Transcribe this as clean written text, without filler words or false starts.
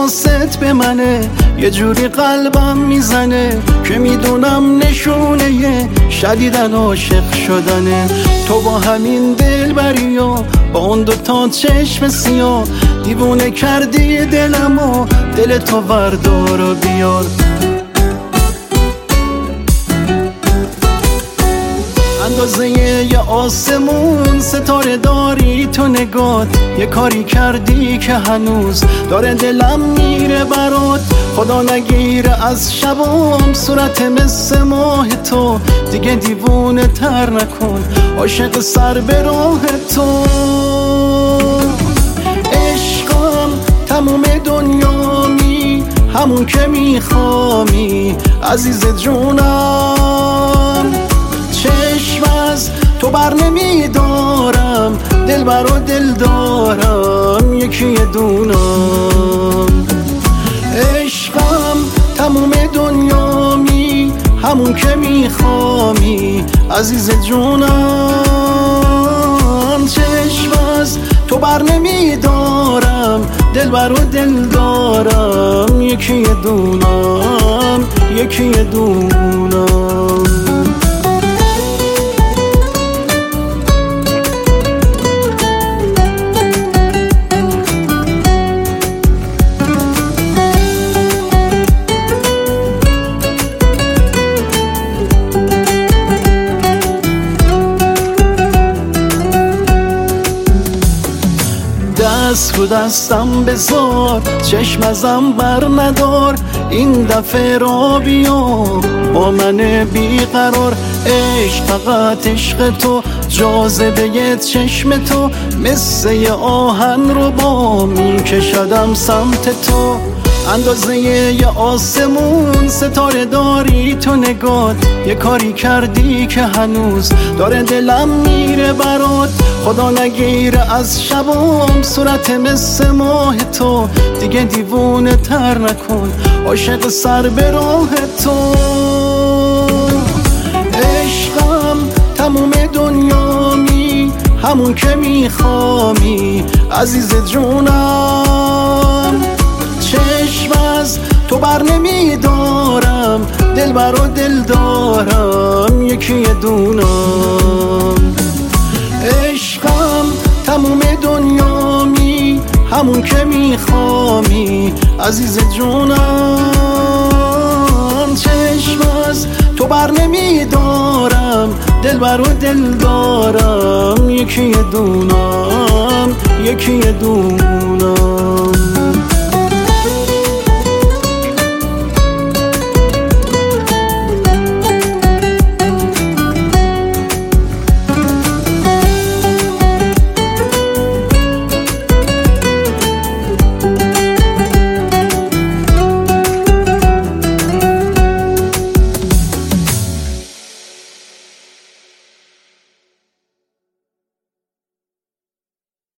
حواست به منه، یه جوری قلبم میزنه که میدونم نشونه شدیدن عاشق شدنه. تو با همین دلبری و با اون دوتا چشم سیاه دیوونه کردی دلمو، دل تو وردار و بیار. اندازه یه آسمون ستاره داری تو نگات، یه کاری کردی که هنوز داره دلم میره برات. خدا نگیره از شبام صورت مثل ماه تو، دیگه دیوونه تر نکن عاشق سر به راه تو. عشقم تموم دنیامی، همون که میخوامی عزیز جونم. چشم از تو بر نمیدارم، دل برا دل دارم یکی دونم. عشقم تموم دنیامی، همون که میخوامی عزیز جونم. چشم از تو بر نمیدارم، دل برا دل دارم یکی دونم، یکی دونم. دست رو دستم بذار، چشم ازم بر ندار، این دفعه را بیا با من بیقرار. عشق فقط عشق تو، جاذبه چشم تو، مثل یه آهن رو با میکشدم سمت تو. اندازه یه آسمون ستاره داری تو نگات، یه کاری کردی که هنوز داره دلم میره برات. خدا نگیره از شبام صورت مثل ماه تو، دیگه دیوونه تر نکن عاشق سر به راه تو. عشقم تموم دنیامی، همون که میخوامی عزیز جونم. چشم از تو بر نمیدارم، دل برا دل دارم یکی دونم. عشقم تموم دنیامی، همون که میخوامی عزیز جونم. چشم از تو بر نمیدارم، دل برا دل دارم یکی دونم، یکی دونم.